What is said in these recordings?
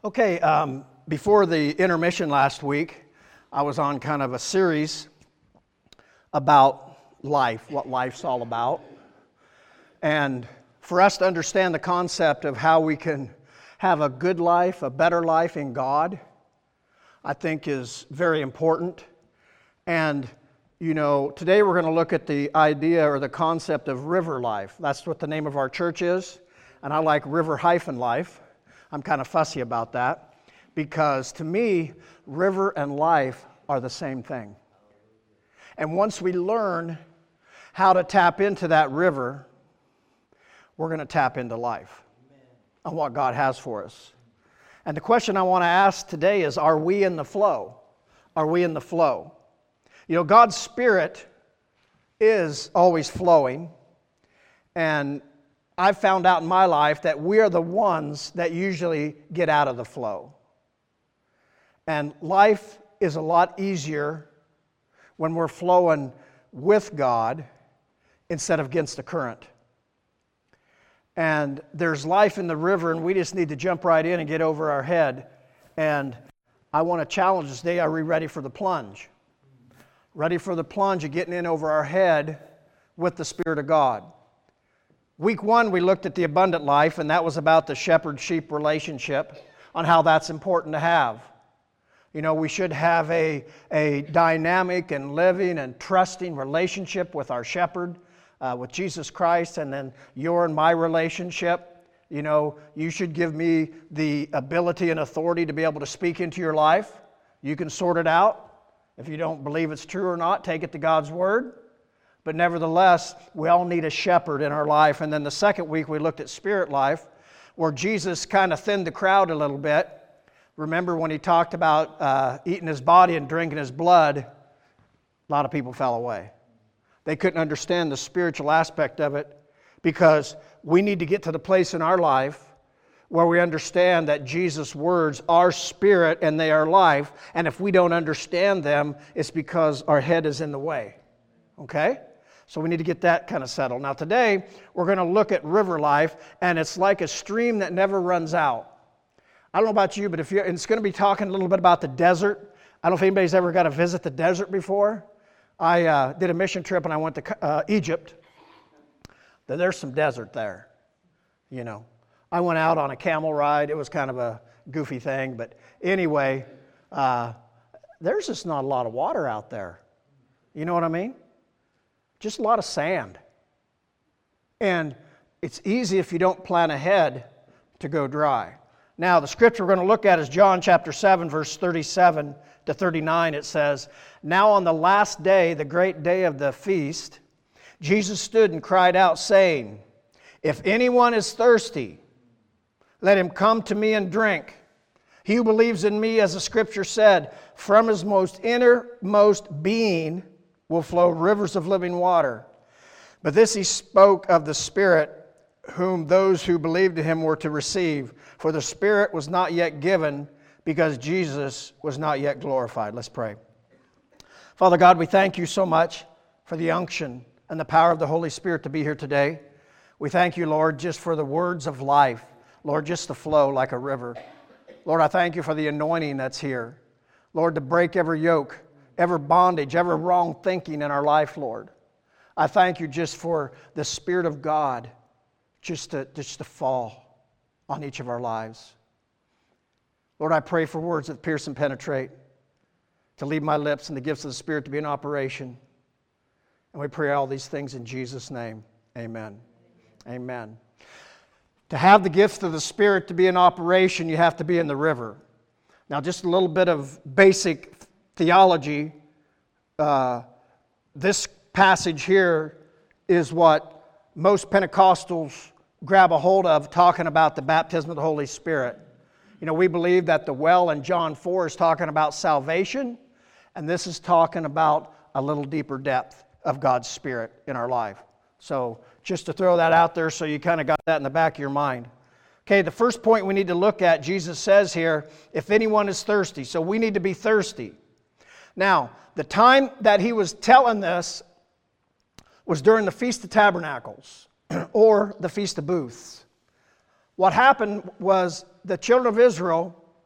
Okay, before the intermission last week, I was on kind of a series about life, what life's all about. And for us to understand the concept of how we can have a good life, a better life in God, I think is very important. And, you know, today we're going to look at the idea or the concept of river life. That's what the name of our church is. And I like river-life. I'm kind of fussy about that because to me, river and life are the same thing. And once we learn how to tap into that river, we're going to tap into life and what God has for us. And the question I want to ask today is, are we in the flow? Are we in the flow? You know, God's Spirit is always flowing, and I've found out in my life that we are the ones that usually get out of the flow. And life is a lot easier when we're flowing with God instead of against the current. And there's life in the river, and we just need to jump right in and get over our head. And I want to challenge us today, are we ready for the plunge? Ready for the plunge of getting in over our head with the Spirit of God. Week 1, we looked at the abundant life, and that was about the shepherd-sheep relationship, on how that's important to have. You know, we should have a dynamic and living and trusting relationship with our shepherd, with Jesus Christ, and then your and my relationship. You know, you should give me the ability and authority to be able to speak into your life. You can sort it out. If you don't believe it's true or not, take it to God's Word. But nevertheless, we all need a shepherd in our life. And then the second week, we looked at spirit life, where Jesus kind of thinned the crowd a little bit. Remember when he talked about eating his body and drinking his blood, a lot of people fell away. They couldn't understand the spiritual aspect of it, because we need to get to the place in our life where we understand that Jesus' words are spirit and they are life. And if we don't understand them, it's because our head is in the way. Okay? So we need to get that kind of settled. Now today, we're going to look at river life, and it's like a stream that never runs out. I don't know about you, but it's going to be talking a little bit about the desert. I don't know if anybody's ever got to visit the desert before. I did a mission trip, and I went to Egypt. There's some desert there, you know. I went out on a camel ride. It was kind of a goofy thing, but anyway, there's just not a lot of water out there. You know what I mean? Just a lot of sand. And it's easy if you don't plan ahead to go dry. Now, the scripture we're going to look at is John chapter 7, verse 37 to 39. It says, "Now on the last day, the great day of the feast, Jesus stood and cried out, saying, 'If anyone is thirsty, let him come to me and drink. He who believes in me, as the scripture said, from his most innermost being will flow rivers of living water.' But this he spoke of the Spirit, whom those who believed in him were to receive. For the Spirit was not yet given, because Jesus was not yet glorified." Let's pray. Father God, we thank you so much for the unction and the power of the Holy Spirit to be here today. We thank you, Lord, just for the words of life. Lord, just to flow like a river. Lord, I thank you for the anointing that's here. Lord, to break every yoke, every bondage, every wrong thinking in our life, Lord. I thank you just for the Spirit of God just to fall on each of our lives. Lord, I pray for words that pierce and penetrate, to leave my lips and the gifts of the Spirit to be in operation. And we pray all these things in Jesus' name. Amen. Amen. To have the gifts of the Spirit to be in operation, you have to be in the river. Now, just a little bit of basic theology. This passage here is what most Pentecostals grab a hold of, talking about the baptism of the Holy Spirit. You know, we believe that the well in John 4 is talking about salvation, and this is talking about a little deeper depth of God's Spirit in our life. So just to throw that out there so you kind of got that in the back of your mind. Okay, the first point we need to look at, Jesus says here, if anyone is thirsty. So we need to be thirsty. Now, the time that he was telling this was during the Feast of Tabernacles or the Feast of Booths. What happened was the children of Israel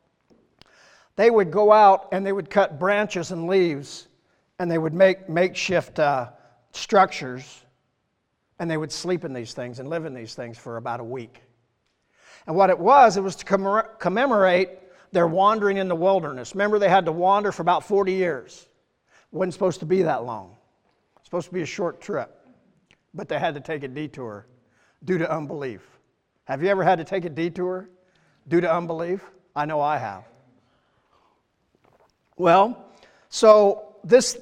they would go out and they would cut branches and leaves, and they would make makeshift structures, and they would sleep in these things and live in these things for about a week. And what it was to commemorate their wandering in the wilderness. Remember, they had to wander for about 40 years. It wasn't supposed to be that long. It was supposed to be a short trip. But they had to take a detour due to unbelief. Have you ever had to take a detour due to unbelief? I know I have. Well, so this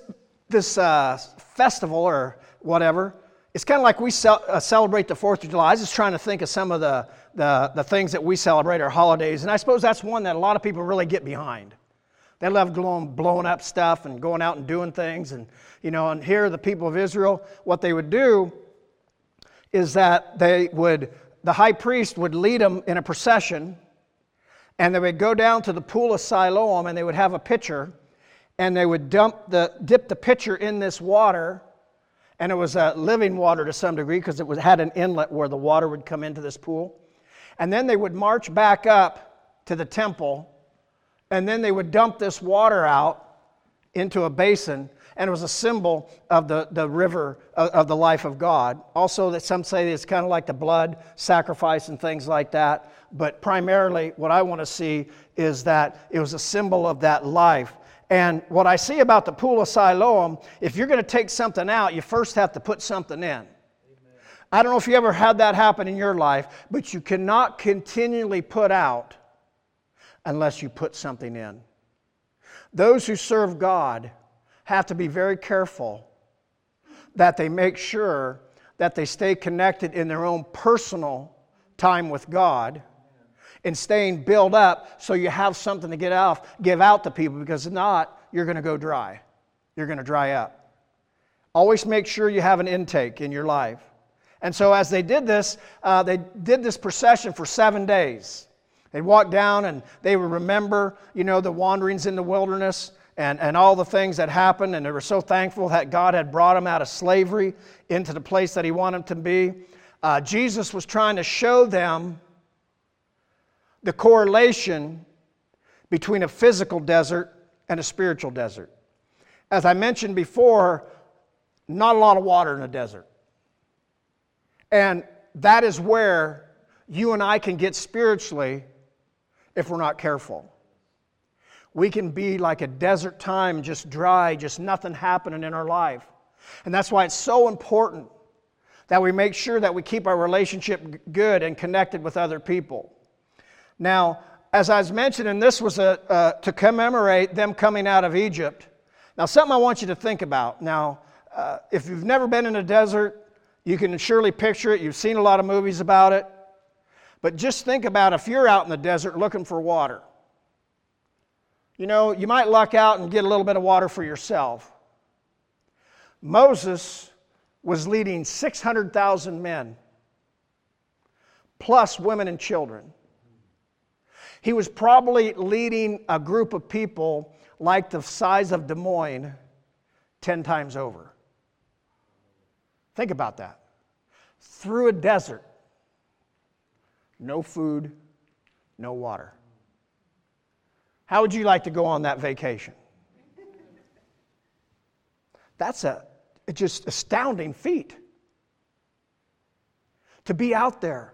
festival or whatever, it's kind of like we celebrate the 4th of July. I was just trying to think of some of the things that we celebrate, our holidays, and I suppose that's one that a lot of people really get behind. They love blowing up stuff and going out and doing things, and and here the people of Israel, what they would do is that the high priest would lead them in a procession, and they would go down to the pool of Siloam, and they would have a pitcher, and they would dip the pitcher in this water, and it was living water to some degree because it had an inlet where the water would come into this pool. And then they would march back up to the temple, and then they would dump this water out into a basin, and it was a symbol of the river of the life of God. Also, that some say it's kind of like the blood sacrifice and things like that, but primarily what I want to see is that it was a symbol of that life. And what I see about the pool of Siloam, if you're going to take something out, you first have to put something in. Amen. I don't know if you ever had that happen in your life, but you cannot continually put out unless you put something in. Those who serve God have to be very careful that they make sure that they stay connected in their own personal time with God and staying built up so you have something to give out to people, because if not, you're going to go dry. You're going to dry up. Always make sure you have an intake in your life. And so as they did this procession for 7 days. They'd walk down and they would remember, the wanderings in the wilderness and all the things that happened, and they were so thankful that God had brought them out of slavery into the place that He wanted them to be. Jesus was trying to show them the correlation between a physical desert and a spiritual desert. As I mentioned before, not a lot of water in a desert. And that is where you and I can get spiritually if we're not careful. We can be like a desert time, just dry, just nothing happening in our life. And that's why it's so important that we make sure that we keep our relationship good and connected with other people. Now, as I was mentioning, this was to commemorate them coming out of Egypt. Now, something I want you to think about. Now, if you've never been in a desert, you can surely picture it. You've seen a lot of movies about it. But just think about if you're out in the desert looking for water. You might luck out and get a little bit of water for yourself. Moses was leading 600,000 men, plus women and children. He was probably leading a group of people like the size of Des Moines 10 times over. Think about that. Through a desert, no food, no water. How would you like to go on that vacation? That's a just astounding feat. To be out there,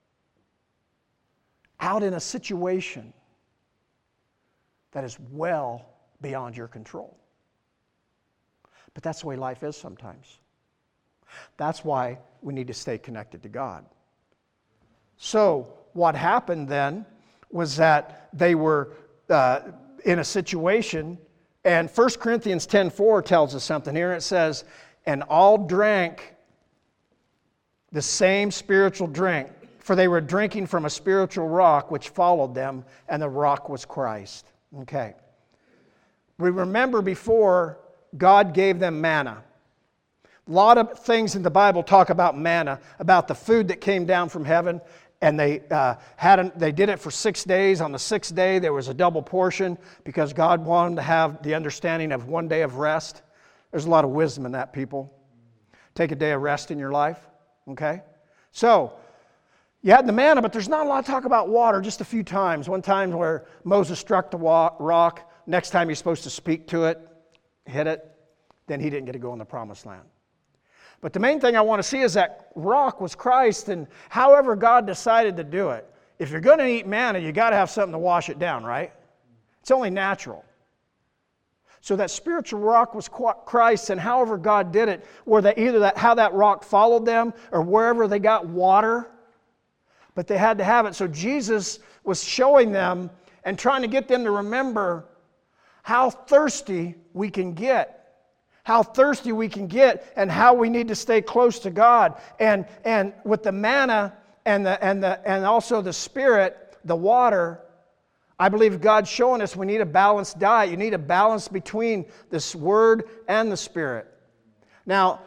out in a situation that is well beyond your control. But that's the way life is sometimes. That's why we need to stay connected to God. So what happened then was that they were in a situation, and 1 Corinthians 10:4 tells us something here. It says, and all drank the same spiritual drink, for they were drinking from a spiritual rock which followed them, and the rock was Christ. Okay. We remember before God gave them manna. A lot of things in the Bible talk about manna, about the food that came down from heaven, and they did it for 6 days. On the 6th day, there was a double portion because God wanted to have the understanding of 1 day of rest. There's a lot of wisdom in that, people. Take a day of rest in your life, okay? So, You had the manna, but there's not a lot of talk about water, just a few times. One time where Moses struck the rock. Next time he's supposed to speak to it, hit it. Then he didn't get to go in the promised land. But the main thing I want to see is that rock was Christ, and however God decided to do it. If you're going to eat manna, you got to have something to wash it down, right? It's only natural. So that spiritual rock was Christ, and however God did it, how that rock followed them, or wherever they got water, but they had to have it. So Jesus was showing them and trying to get them to remember how thirsty we can get. How thirsty we can get, and how we need to stay close to God. And with the manna and also the Spirit, the water, I believe God's showing us we need a balanced diet. You need a balance between this Word and the Spirit. Now,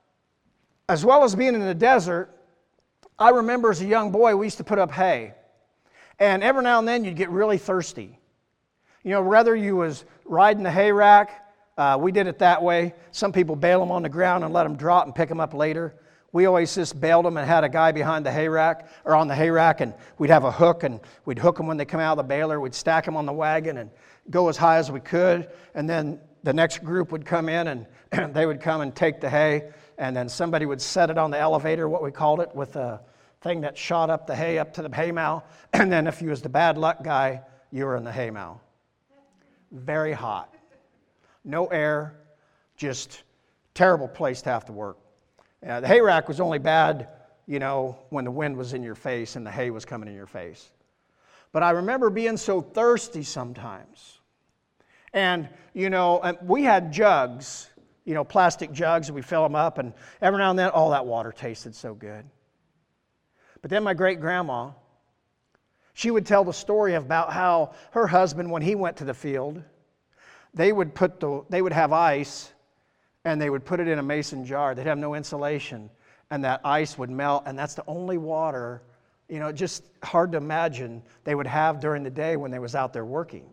as well as being in the desert, I remember as a young boy we used to put up hay. And every now and then you'd get really thirsty. You know, whether you was riding the hay rack, we did it that way. Some people bail them on the ground and let them drop and pick them up later. We always just bailed them and had a guy behind the hay rack, or on the hay rack, and we'd have a hook, and we'd hook them when they come out of the baler. We'd stack them on the wagon and go as high as we could, and then the next group would come in, and they would come and take the hay, and then somebody would set it on the elevator, what we called it, with a thing that shot up the hay up to the hay mow, and then if you was the bad luck guy, you were in the hay mow. Very hot. No air, just terrible place to have to work. The hay rack was only bad, you know, when the wind was in your face and the hay was coming in your face. But I remember being so thirsty sometimes. And, you know, we had jugs, you know, plastic jugs, and we fill them up, and every now and then, all that water tasted so good. But then my great-grandma, she would tell the story about how her husband, when he went to the field, they would have ice, and they would put it in a mason jar. They'd have no insulation, and that ice would melt, and that's the only water, you know, just hard to imagine they would have during the day when they was out there working.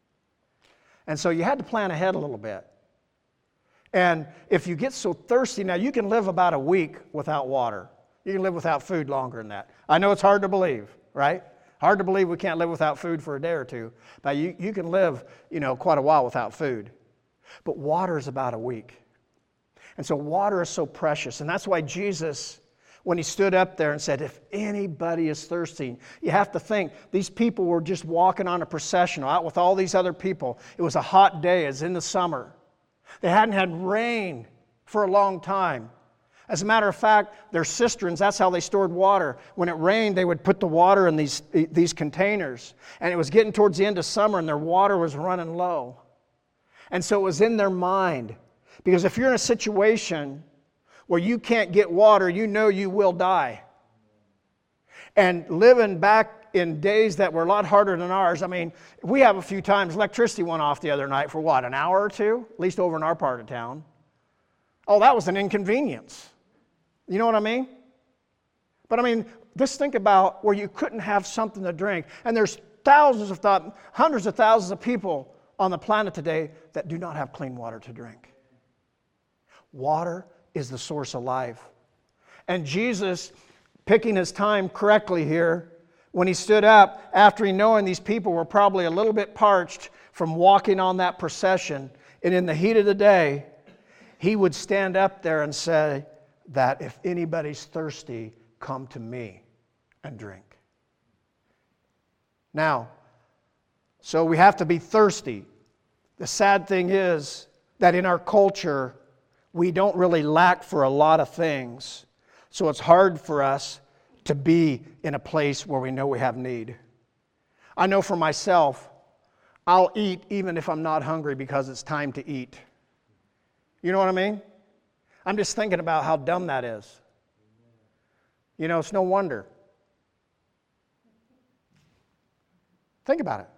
And so you had to plan ahead a little bit. And if you get so thirsty, now you can live about a week without water. You can live without food longer than that. I know it's hard to believe, right? Hard to believe we can't live without food for a day or two. But you can live, you know, quite a while without food. But water is about a week. And so water is so precious. And that's why Jesus, when he stood up there and said, if anybody is thirsty, you have to think, these people were just walking on a processional out with all these other people. It was a hot day. It's in the summer. They hadn't had rain for a long time. As a matter of fact, their cisterns, that's how they stored water. When it rained, they would put the water in these containers. And it was getting towards the end of summer, and their water was running low. And so it was in their mind. Because if you're in a situation where you can't get water, you know you will die. And living back in days that were a lot harder than ours, I mean, we have a few times, electricity went off the other night for what, an hour or two? At least over in our part of town. Oh, that was an inconvenience. You know what I mean? But I mean, just think about where you couldn't have something to drink. And there's hundreds of thousands of people on the planet today that do not have clean water to drink. Water is the source of life. And Jesus, picking his time correctly here, when he stood up, after he knowing these people were probably a little bit parched from walking on that procession, and in the heat of the day, he would stand up there and say that if anybody's thirsty, come to me and drink. Now, so we have to be thirsty. The sad thing is that in our culture, we don't really lack for a lot of things. So it's hard for us to be in a place where we know we have need. I know for myself, I'll eat even if I'm not hungry because it's time to eat. You know what I mean? I'm just thinking about how dumb that is. You know, it's no wonder. Think about it.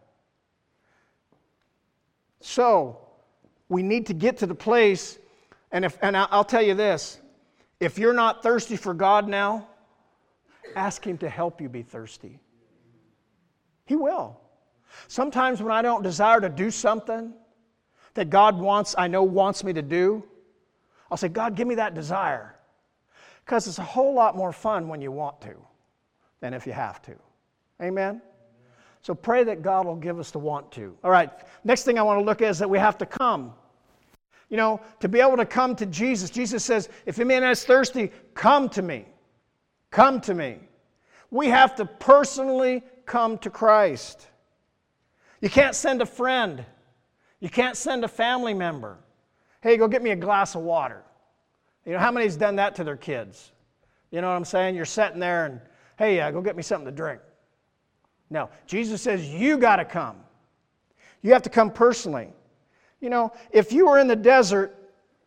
So, we need to get to the place, and I'll tell you this, if you're not thirsty for God now, ask Him to help you be thirsty. He will. Sometimes when I don't desire to do something that God wants me to do, I'll say, God, give me that desire. Because it's a whole lot more fun when you want to. than if you have to. Amen? So pray that God will give us the want to. All right, next thing I want to look at is that we have to come. You know, to be able to come to Jesus, Jesus says, if any man is thirsty, come to me. Come to me. We have to personally come to Christ. You can't send a friend. You can't send a family member. Hey, go get me a glass of water. You know, how many's done that to their kids? You know what I'm saying? You're sitting there and, hey, go get me something to drink. No, Jesus says you got to come. You have to come personally. You know, if you were in the desert,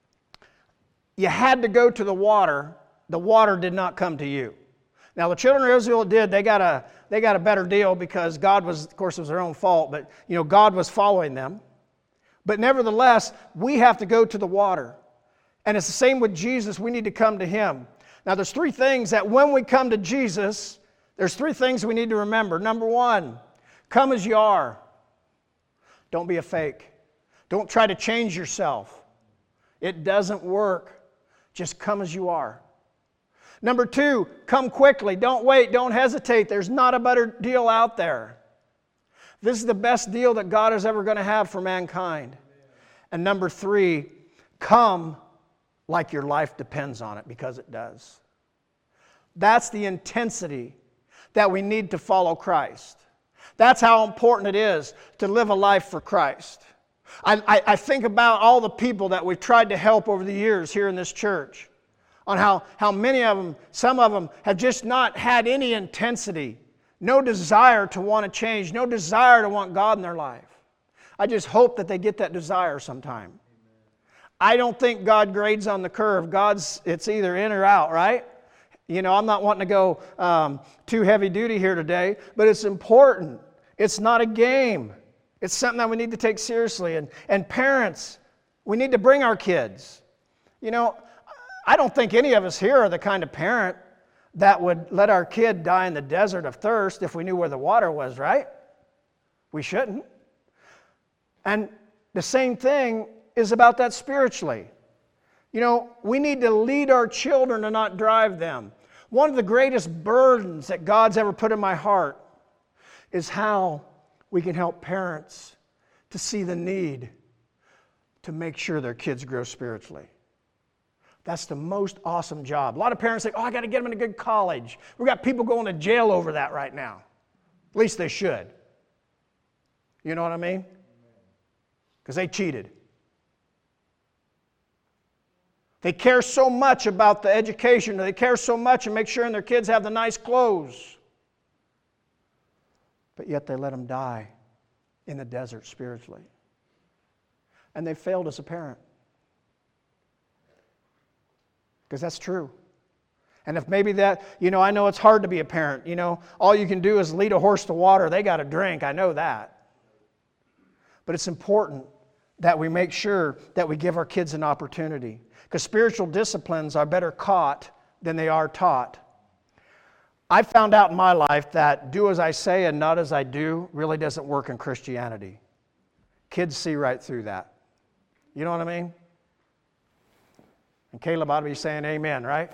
you had to go to the water did not come to you. Now, the children of Israel did. They got a better deal because God was, of course, it was their own fault, but, you know, God was following them. But nevertheless, we have to go to the water. And it's the same with Jesus. We need to come to Him. Now, there's three things that when we come to Jesus, there's three things we need to remember. Number one, come as you are. Don't be a fake. Don't try to change yourself. It doesn't work. Just come as you are. Number two, come quickly. Don't wait. Don't hesitate. There's not a better deal out there. This is the best deal that God is ever going to have for mankind. And number three, come like your life depends on it, because it does. That's the intensity that we need to follow Christ. That's how important it is to live a life for Christ. I think about all the people that we've tried to help over the years here in this church, on how many of them, some of them, have just not had any intensity, no desire to want to change, no desire to want God in their life. I just hope that they get that desire sometime. I don't think God grades on the curve. It's either in or out, right? You know, I'm not wanting to go too heavy duty here today, but it's important. It's not a game. It's something that we need to take seriously. And parents, we need to bring our kids. You know, I don't think any of us here are the kind of parent that would let our kid die in the desert of thirst if we knew where the water was, right? We shouldn't. And the same thing is about that spiritually. You know, we need to lead our children and not drive them. One of the greatest burdens that God's ever put in my heart is how we can help parents to see the need to make sure their kids grow spiritually. That's the most awesome job. A lot of parents say, I got to get them in a good college. We've got people going to jail over that right now. At least they should. You know what I mean? Because they cheated. They care so much about the education. They care so much and make sure their kids have the nice clothes. But yet they let them die in the desert spiritually. And they failed as a parent. Because that's true. And if maybe that, you know, I know it's hard to be a parent. You know, all you can do is lead a horse to water. They got to drink. I know that. But it's important that we make sure that we give our kids an opportunity. Because spiritual disciplines are better caught than they are taught. I found out in my life that do as I say and not as I do really doesn't work in Christianity. Kids see right through that. You know what I mean? And Caleb ought to be saying amen, right?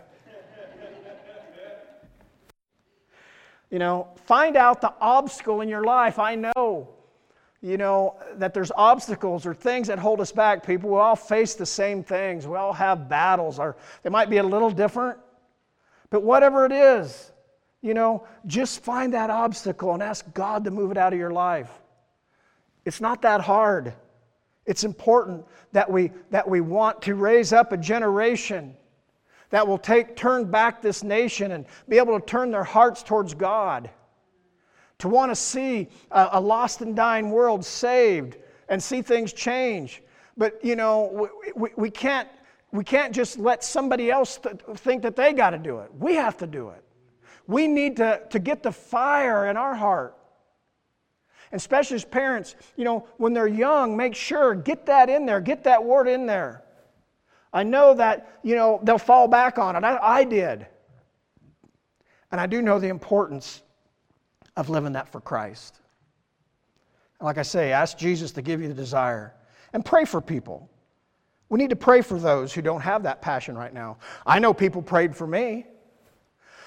You know, find out the obstacle in your life. I know, you know, that there's obstacles or things that hold us back. People, we all face the same things. We all have battles. Or they might be a little different. But whatever it is, you know, just find that obstacle and ask God to move it out of your life. It's not that hard. It's important that we want to raise up a generation that will turn back this nation and be able to turn their hearts towards God. To want to see a lost and dying world saved and see things change. But, you know, we can't just let somebody else think that they got to do it. We have to do it. We need to get the fire in our heart. And especially as parents, you know, when they're young, make sure, get that in there, get that word in there. I know that, you know, they'll fall back on it. I did. And I do know the importance of living that for Christ. And like I say, ask Jesus to give you the desire. And pray for people. We need to pray for those who don't have that passion right now. I know people prayed for me.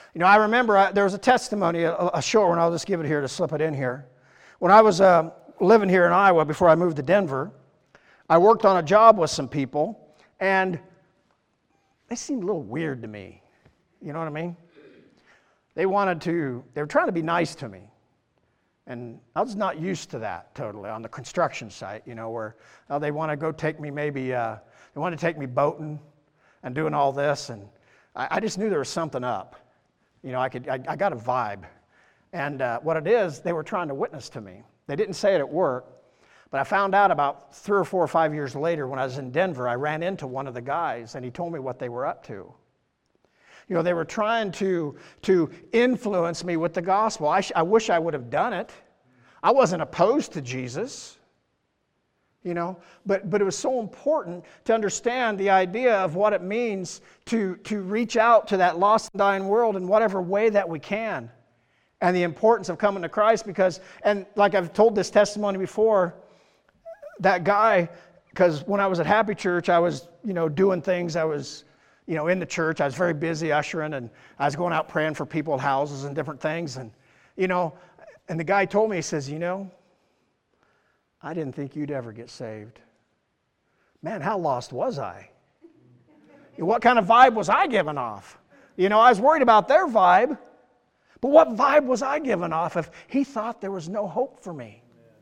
You know, I remember there was a testimony, a short one. I'll just give it here to slip it in here. When I was living here in Iowa before I moved to Denver, I worked on a job with some people, and they seemed a little weird to me. You know what I mean? They were trying to be nice to me. And I was not used to that totally on the construction site, you know, where they want to go take me they want to take me boating and doing all this. And I just knew there was something up. You know, I got a vibe. And what it is, they were trying to witness to me. They didn't say it at work, but I found out about 3 or 4 or 5 years later when I was in Denver, I ran into one of the guys and he told me what they were up to. You know, they were trying to influence me with the gospel. I wish I would have done it. I wasn't opposed to Jesus, you know, but it was so important to understand the idea of what it means to reach out to that lost and dying world in whatever way that we can, and the importance of coming to Christ because, and like I've told this testimony before, that guy, because when I was at Happy Church, I was, you know, doing things, I was, you know, in the church. I was very busy ushering, and I was going out praying for people at houses and different things. And, you know, and the guy told me, he says, you know, I didn't think you'd ever get saved. Man, how lost was I? What kind of vibe was I giving off? You know, I was worried about their vibe, but what vibe was I giving off if he thought there was no hope for me?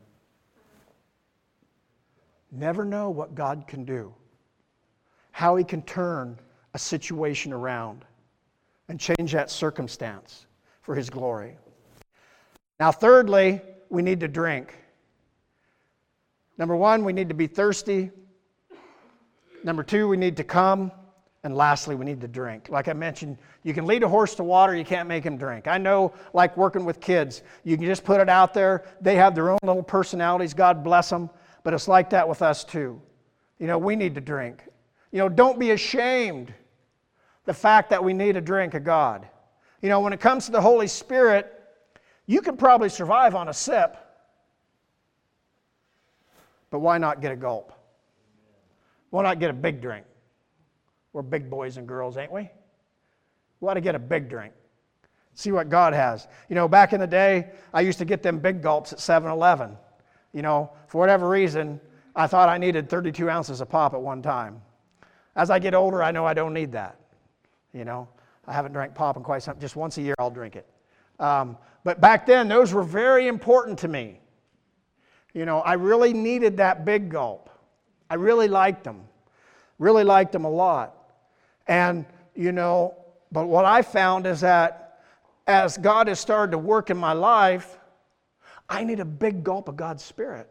Never know what God can do, how He can turn a situation around and change that circumstance for His glory. Now, thirdly, we need to drink. Number 1, we need to be thirsty. Number 2, we need to come. And lastly, we need to drink. Like I mentioned, you can lead a horse to water, you can't make him drink. I know, like working with kids, you can just put it out there. They have their own little personalities, God bless them, but it's like that with us too. You know, we need to drink. You know, don't be ashamed the fact that we need a drink of God. You know, when it comes to the Holy Spirit, you could probably survive on a sip, but why not get a gulp? Why not get a big drink? We're big boys and girls, ain't we? We ought to get a big drink. See what God has. You know, back in the day, I used to get them big gulps at 7-Eleven. You know, for whatever reason, I thought I needed 32 ounces of pop at one time. As I get older, I know I don't need that. You know, I haven't drank pop in quite some time. Just once a year, I'll drink it. But back then, those were very important to me. You know, I really needed that big gulp. I really liked them. Really liked them a lot. And, you know, but what I found is that as God has started to work in my life, I need a big gulp of God's Spirit.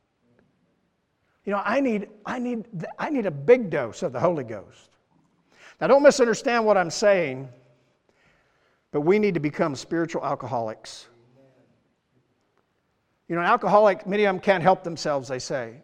You know, I need a big dose of the Holy Ghost. Now, don't misunderstand what I'm saying, but we need to become spiritual alcoholics. You know, an alcoholic, many of them can't help themselves, they say.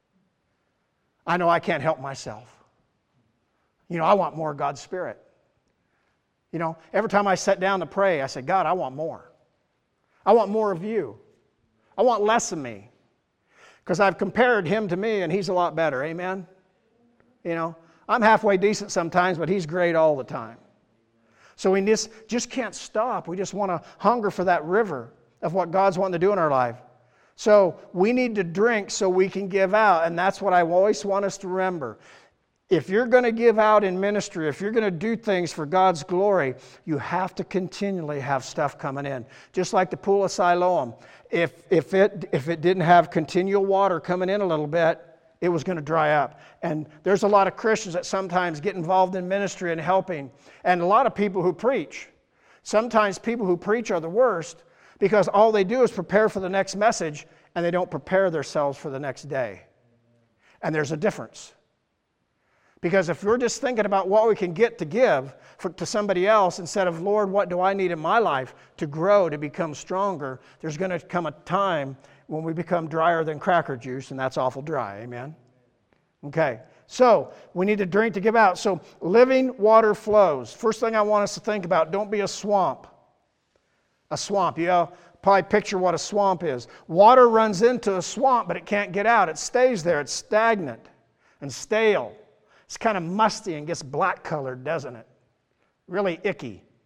I know I can't help myself. You know, I want more of God's Spirit. You know, every time I sit down to pray, I say, God, I want more. I want more of you. I want less of me. Because I've compared Him to me, and He's a lot better. Amen? You know, I'm halfway decent sometimes, but He's great all the time. So we just can't stop. We just want to hunger for that river of what God's wanting to do in our life. So we need to drink so we can give out, and that's what I always want us to remember. If you're going to give out in ministry, if you're going to do things for God's glory, you have to continually have stuff coming in. Just like the pool of Siloam. If it didn't have continual water coming in a little bit, it was going to dry up. And there's a lot of Christians that sometimes get involved in ministry and helping. And a lot of people who preach. Sometimes people who preach are the worst because all they do is prepare for the next message and they don't prepare themselves for the next day. And there's a difference. Because if we're just thinking about what we can get to give to somebody else instead of, Lord, what do I need in my life to grow, to become stronger, there's going to come a time when we become drier than cracker juice, and that's awful dry. Amen? Okay, so we need to drink to give out. So living water flows. First thing I want us to think about, don't be a swamp. A swamp, you know, probably picture what a swamp is. Water runs into a swamp, but it can't get out. It stays there. It's stagnant and stale. It's kind of musty and gets black colored, doesn't it? Really icky.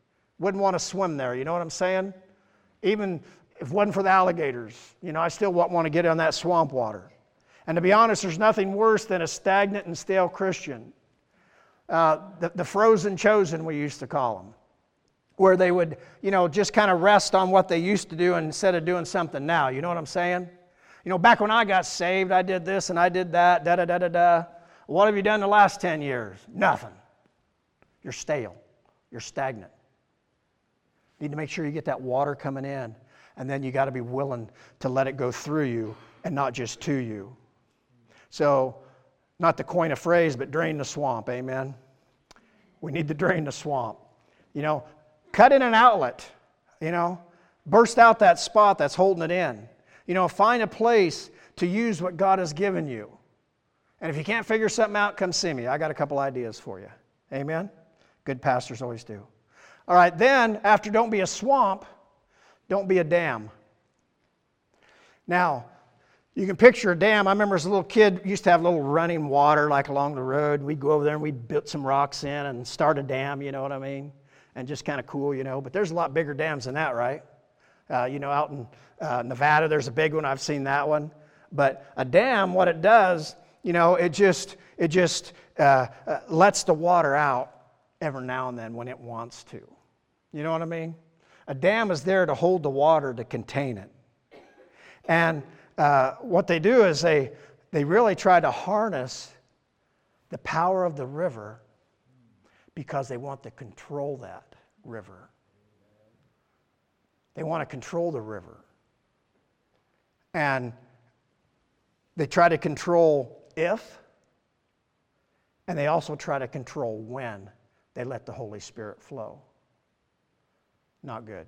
Wouldn't want to swim there, you know what I'm saying? Even if it wasn't for the alligators, I still wouldn't want to get on that swamp water. And to be honest, there's nothing worse than a stagnant and stale Christian. The frozen chosen, we used to call them, where they would, just kind of rest on what they used to do instead of doing something now. You know what I'm saying? Back when I got saved, I did this and I did that, da-da-da-da-da. What have you done the last 10 years? Nothing. You're stale. You're stagnant. You need to make sure you get that water coming in, and then you got to be willing to let it go through you and not just to you. So, not to coin a phrase, but drain the swamp, amen? We need to drain the swamp. Cut in an outlet, burst out that spot that's holding it in. Find a place to use what God has given you. And if you can't figure something out, come see me. I got a couple ideas for you. Amen? Good pastors always do. All right, then, after don't be a swamp, don't be a dam. Now, you can picture a dam. I remember as a little kid, we used to have a little running water like along the road. We'd go over there and we'd build some rocks in and start a dam, you know what I mean? And just kind of cool, But there's a lot bigger dams than that, right? Out in Nevada, there's a big one. I've seen that one. But a dam, what it does, it just lets the water out every now and then when it wants to. You know what I mean? A dam is there to hold the water, to contain it. And what they do is they really try to harness the power of the river because they want to control that river. They want to control the river. And they try to control if, and they also try to control when they let the Holy Spirit flow. Not good.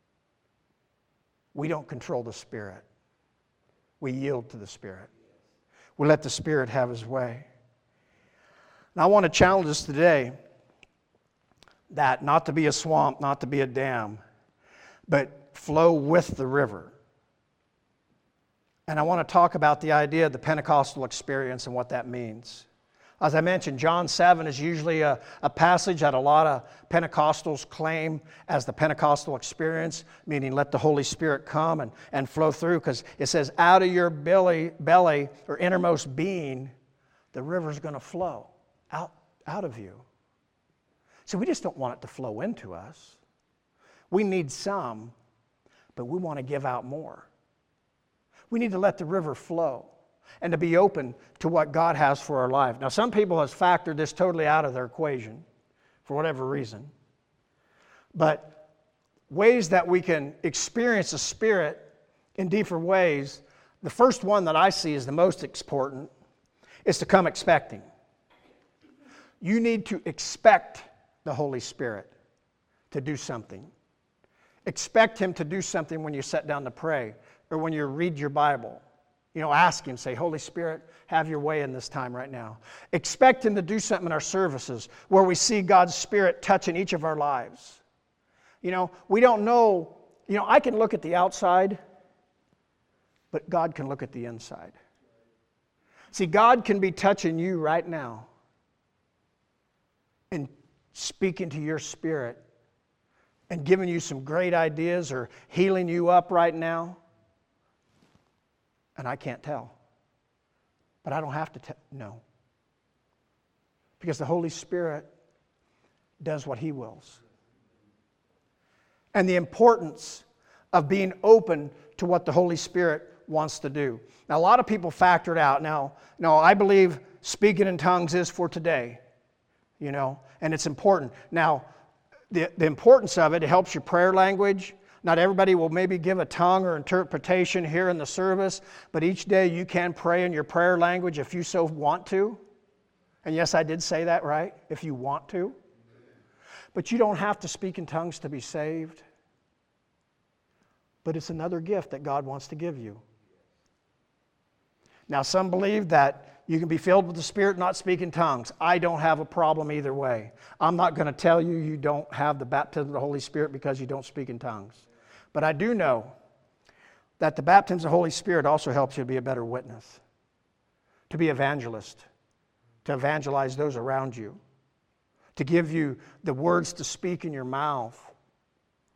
We don't control the Spirit. We yield to the Spirit. We let the Spirit have His way. And I want to challenge us today that not to be a swamp, not to be a dam, but flow with the river. And I want to talk about the idea of the Pentecostal experience and what that means. As I mentioned, John 7 is usually a passage that a lot of Pentecostals claim as the Pentecostal experience, meaning let the Holy Spirit come and flow through, because it says, out of your belly or innermost being, the river's going to flow out of you. So we just don't want it to flow into us. We need some, but we want to give out more. We need to let the river flow and to be open to what God has for our life. Now, some people have factored this totally out of their equation for whatever reason. But ways that we can experience the Spirit in different ways, the first one that I see is the most important, is to come expecting. You need to expect the Holy Spirit to do something. Expect Him to do something when you sit down to pray or when you read your Bible. Ask Him, say, Holy Spirit, have your way in this time right now. Expect Him to do something in our services where we see God's Spirit touching each of our lives. We don't know, I can look at the outside, but God can look at the inside. See, God can be touching you right now and speaking to your spirit and giving you some great ideas or healing you up right now. And I can't tell. But I don't have to know. Because the Holy Spirit does what He wills. And the importance of being open to what the Holy Spirit wants to do. Now, a lot of people factor it out. Now, I believe speaking in tongues is for today, and it's important. Now, the importance of it helps your prayer language. Not everybody will maybe give a tongue or interpretation here in the service, but each day you can pray in your prayer language if you so want to. And yes, I did say that, right? If you want to. But you don't have to speak in tongues to be saved. But it's another gift that God wants to give you. Now, some believe that you can be filled with the Spirit and not speak in tongues. I don't have a problem either way. I'm not going to tell you you don't have the baptism of the Holy Spirit because you don't speak in tongues. But I do know that the baptism of the Holy Spirit also helps you to be a better witness, to be evangelist, to evangelize those around you, to give you the words to speak in your mouth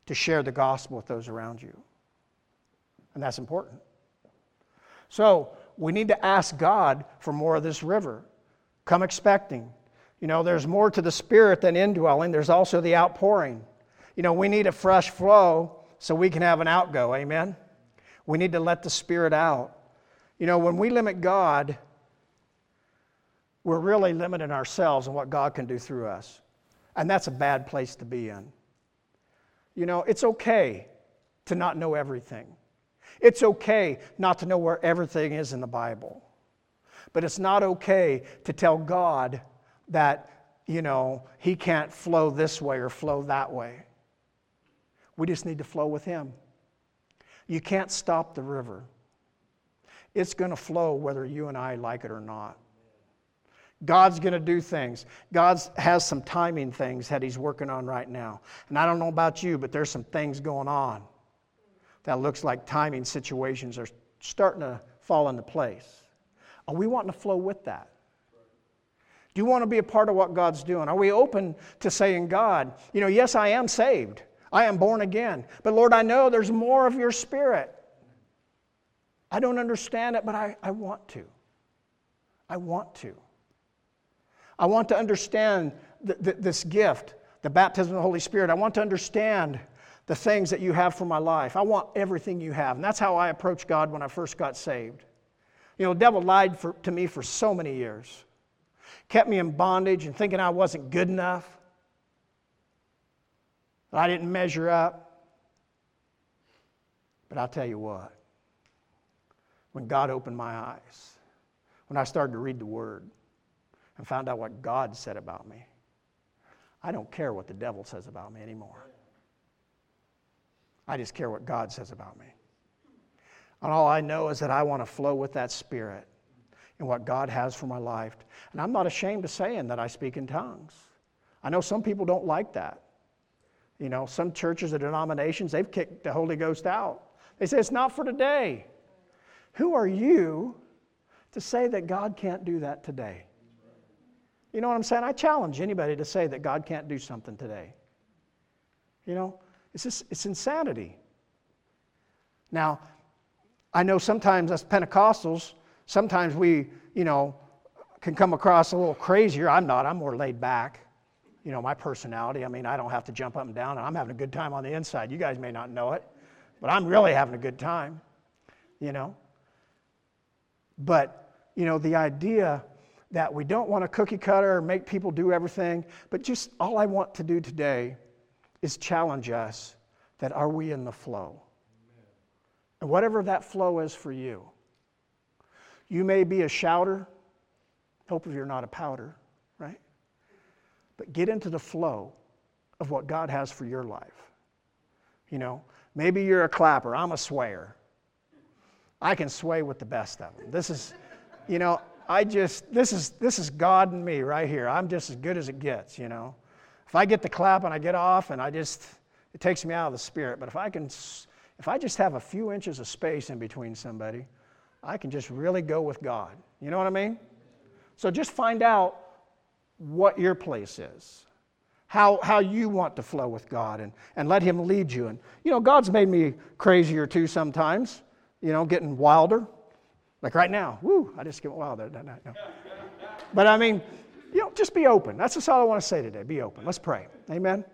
to share the gospel with those around you. And that's important. So we need to ask God for more of this river. Come expecting. You know, there's more to the Spirit than indwelling. There's also the outpouring. You know, we need a fresh flow so we can have an outgo. Amen? We need to let the Spirit out. You know, when we limit God, we're really limiting ourselves and what God can do through us. And that's a bad place to be in. You know, it's okay to not know everything. It's okay not to know where everything is in the Bible. But it's not okay to tell God that, you know, He can't flow this way or flow that way. We just need to flow with Him. You can't stop the river. It's going to flow whether you and I like it or not. God's going to do things. God has some timing things that He's working on right now. And I don't know about you, but there's some things going on that looks like timing situations are starting to fall into place. Are we wanting to flow with that? Do you want to be a part of what God's doing? Are we open to saying, God, you know, yes, I am saved. I am born again. But Lord, I know there's more of your Spirit. I don't understand it, but I want to. I want to. I want to understand this gift, the baptism of the Holy Spirit. I want to understand the things that you have for my life. I want everything you have. And that's how I approached God when I first got saved. You know, the devil lied to me for so many years. Kept me in bondage and thinking I wasn't good enough. That I didn't measure up. But I'll tell you what. When God opened my eyes, when I started to read the Word and found out what God said about me, I don't care what the devil says about me anymore. I just care what God says about me. And all I know is that I want to flow with that Spirit and what God has for my life. And I'm not ashamed of saying that I speak in tongues. I know some people don't like that. You know, some churches or denominations, they've kicked the Holy Ghost out. They say it's not for today. Who are you to say that God can't do that today? You know what I'm saying? I challenge anybody to say that God can't do something today. You know, it's insanity. Now, I know sometimes as Pentecostals, sometimes we, you know, can come across a little crazier. I'm not. I'm more laid back. You know, my personality, I mean, I don't have to jump up and down, and I'm having a good time on the inside. You guys may not know it, but I'm really having a good time, you know. But, you know, the idea that we don't want to cookie cutter or make people do everything, but just all I want to do today is challenge us that are we in the flow? Amen. And whatever that flow is for you. You may be a shouter. Hope if you're not a powder, right? But get into the flow of what God has for your life. You know, maybe you're a clapper. I'm a swayer. I can sway with the best of them. This is, you know, this is God and me right here. I'm just as good as it gets, you know. If I get the clap and I get off and it takes me out of the Spirit. But if I just have a few inches of space in between somebody, I can just really go with God. You know what I mean? So just find out what your place is. How you want to flow with God and let Him lead you. And, you know, God's made me crazier too sometimes. You know, getting wilder. Like right now. Woo, I just get wilder. No. But I mean, you know, just be open. That's all I want to say today. Be open. Let's pray. Amen.